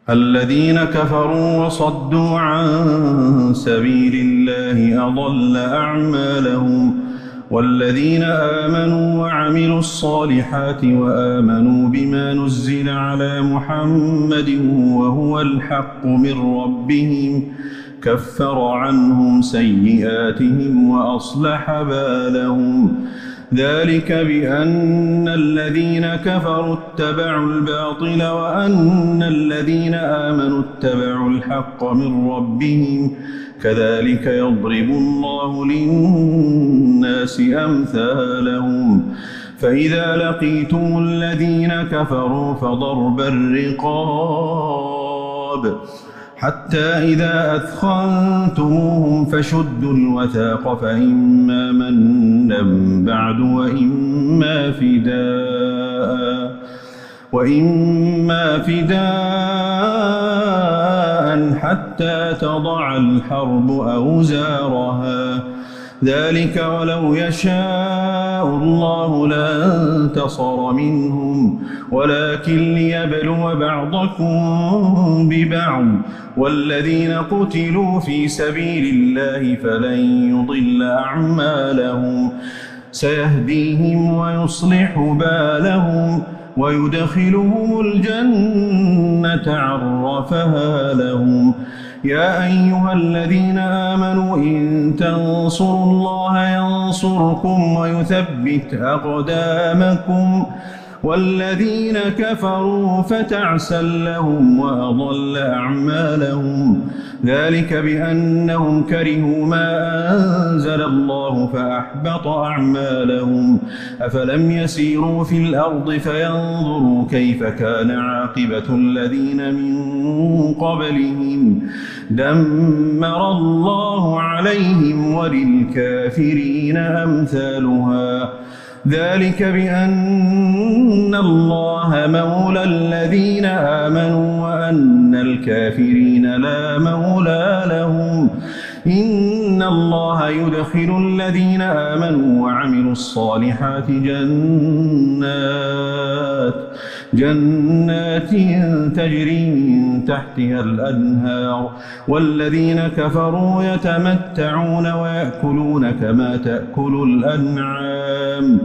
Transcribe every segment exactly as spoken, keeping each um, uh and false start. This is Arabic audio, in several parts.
الذين كفروا وصدوا عن سبيل الله أضل أعمالهم والذين آمنوا وعملوا الصالحات وآمنوا بما نزل على محمد وهو الحق من ربهم كفر عنهم سيئاتهم وأصلح بالهم ذلك بأن الذين كفروا اتبعوا الباطل وأن الذين آمنوا اتبعوا الحق من ربهم كذلك يضرب الله للناس أمثالهم فإذا لقيتم الذين كفروا فضرب الرقاب حتى إذا أثخنتموهم فشدوا الوثاق فإما منا بعد وإما فداء وإما فداء حتى تضع الحرب أوزارها ذلك ولو يشاء الله لانتصر منهم ولكن ليبلو بعضكم ببعض والذين قتلوا في سبيل الله فلن يضل أعمالهم سيهديهم ويصلح بالهم ويدخلهم الجنة عرفها لهم يا أيها الذين آمنوا إن تنصروا الله ينصركم ويثبت أقدامكم والذين كفروا فتعسا لهم وأضل أعمالهم ذلك بأنهم كرهوا ما أنزل الله فأحبط أعمالهم أفلم يسيروا في الأرض فينظروا كيف كان عاقبة الذين من قبلهم دمر الله عليهم وللكافرين أمثالها ذلك بأن الله مولى الذين آمنوا وأن الكافرين لا مولى لهم إن الله يدخل الذين آمنوا وعملوا الصالحات جنات جنات تجري من تحتها الأنهار والذين كفروا يتمتعون ويأكلون كما تأكل الأنعام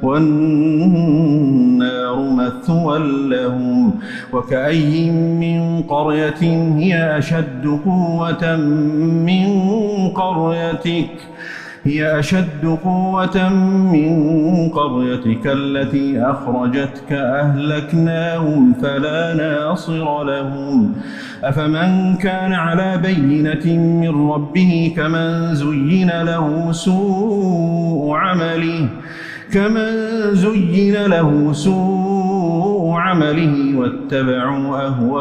والنار مثوى لهم وكأي من قرية هي أشد قوة من قريتك هي أشد قوة من قريتك التي أخرجتك أهلكناهم فلا ناصر لهم أفمن كان على بينة من ربه كمن زين له سوء عمله كمن زين له سوء عمله واتبعوا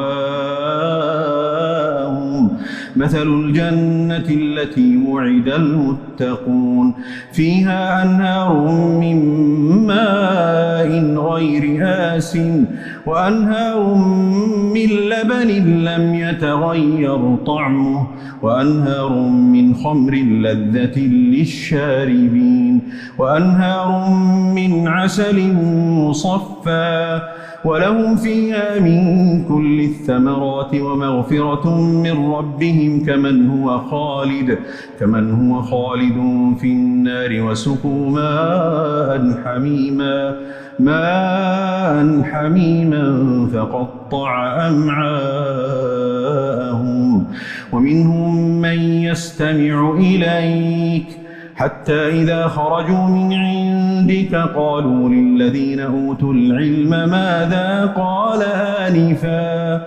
أهواءهم مثل الجنة التي وعد المتقون فيها أنهار من ماء غير آسٍ وأنهار من لبن لم يتغير طعمه وأنهار من خمر لذة للشاربين وأنهار من عسل مصفى ولهم فيها من كل الثمرات ومغفرة من ربهم كمن هو خالد كمن هو خالد في النار وسقوا ماء حميما ماء حميما فقطع أمعاءهم ومنهم من يستمع إليك حتى إذا خرجوا من عندك قالوا للذين أوتوا العلم ماذا قال آنفا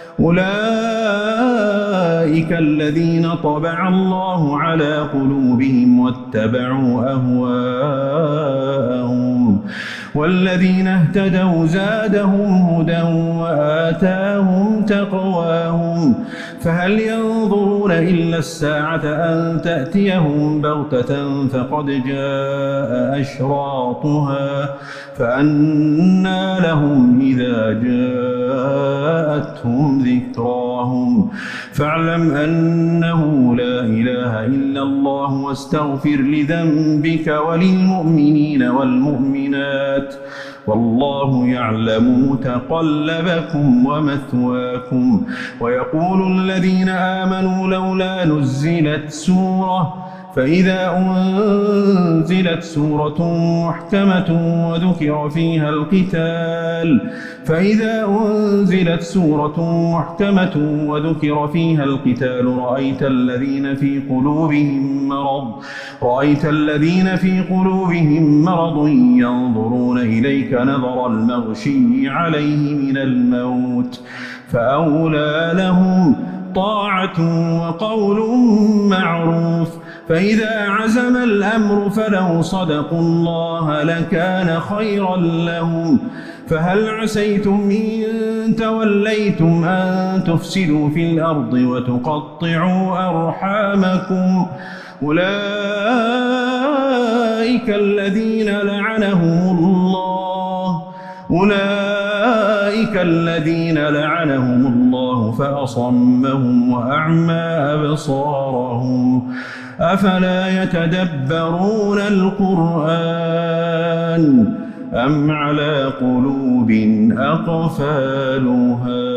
أولئك الذين طبع الله على قلوبهم واتبعوا أهواءهم والذين اهتدوا زادهم هدى وآتاهم تقواهم فهل ينظرون إلا الساعة أن تأتيهم بغتة فقد جاء أشراطها فأنى لهم إذا جاءتهم ذكراهم فاعلم أنه لا إله إلا الله واستغفر لذنبك وللمؤمنين والمؤمنات والله يعلم متقلبكم ومثواكم. ويقول الذين آمنوا لولا نزلت سورة فإذا أنزلت سورة محكمة وذكر فيها القتال فإذا أنزلت سورة محكمة وذكر فيها القتال رأيت الذين في قلوبهم مرض رأيت الذين في قلوبهم مرض ينظرون إليك نظر المغشي عليه من الموت فأولى لهم طاعة وقول معروف. فإذا عزم الأمر فلو صدقوا الله لكان خيرا لهم. فهل عسيتم إن توليتم أن تفسدوا في الأرض وتقطعوا أرحامكم أولئك الذين لعنهم الله أولئك الذين لعنهم الله فأصمهم وأعمى أبصارهم أفلا يتدبرون القرآن أم على قلوب أقفالها.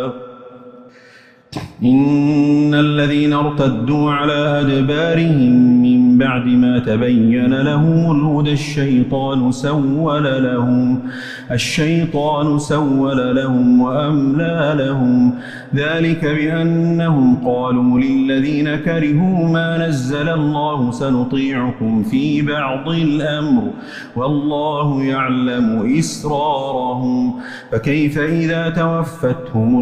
إن الذين ارتدوا على أدبارهم من بعد ما تبين لهم الهدى الشيطان سول لهم الشيطان سول لهم وأملى لهم ذلك بأنهم قالوا للذين كرهوا ما نزل الله سنطيعكم في بعض الأمر والله يعلم إسرارهم. فكيف إذا توفتهم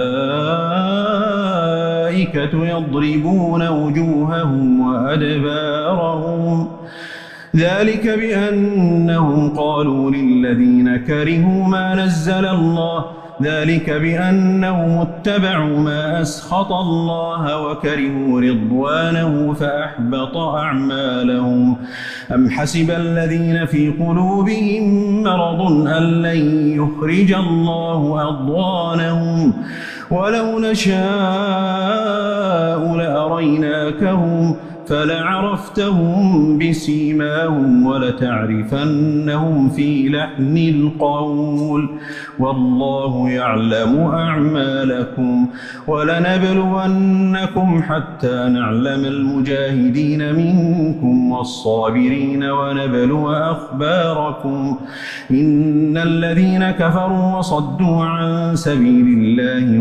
الملائكة يضربون وجوههم وأدبارهم ذلك بأنهم قالوا للذين كرهوا ما نزل الله ذلك بأنهم اتبعوا ما أسخط الله وكرهوا رضوانه فأحبط أعمالهم. أم حسب الذين في قلوبهم مرض أن لن يخرج الله أضغانهم ولو نشاء لأريناكهم فلعرفتهم بسيماهم ولتعرفنهم في لحن القول والله يعلم أعمالكم. ولنبلونكم حتى نعلم المجاهدين منكم والصابرين ونبلو أخباركم. إن الذين كفروا وصدوا عن سبيل الله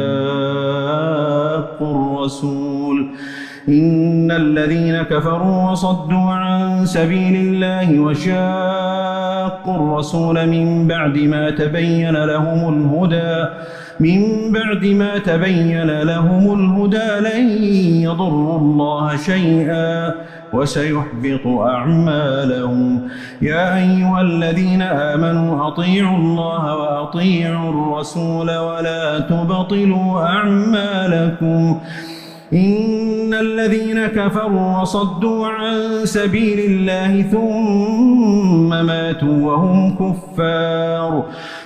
وشاقوا الرسول إن الذين كفروا وصدوا عن سبيل الله وشاقوا الرسول من بعد ما تبين لهم الهدى من بعد ما تبين لهم الهدى لن يضروا الله شيئا وسيحبط أعمالهم. يا أيها الذين آمنوا أطيعوا الله وأطيعوا الرسول ولا تبطلوا أعمالكم. إن الذين كفروا وصدوا عن سبيل الله ثم ماتوا وهم كفار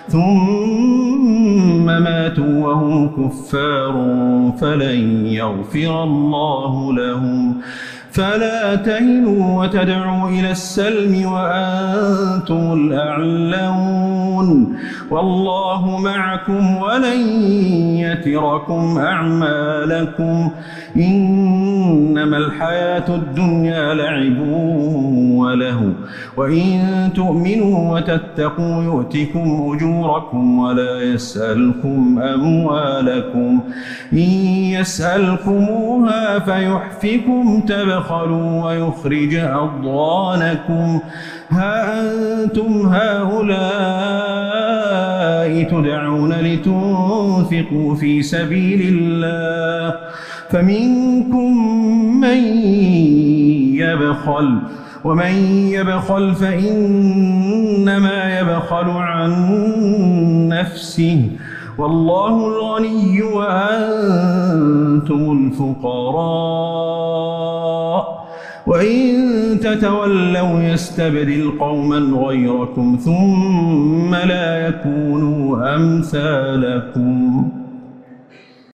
ثم ماتوا وهم كفار فلن يغفر الله لهم. فلا تهنوا وتدعوا إلى السلم وأنتم الأعلون والله معكم ولن يتركم أعمالكم. إنما الحياة الدنيا لعب وله وإن تؤمنوا وتتقوا يؤتكم أجوركم ولا يسألكم أموالكم. إن يسألكموها فيحفكم تبخلوا ويخرج أضغانكم. ها أنتم هؤلاء تدعون لتنفقوا في سبيل الله فمنكم من يبخل ومن يبخل فإنما يبخل عن نفسه والله الغني وأنتم الفقراء وإن تتولوا يستبدل قوما غيركم ثم لا يكونوا أمثالكم.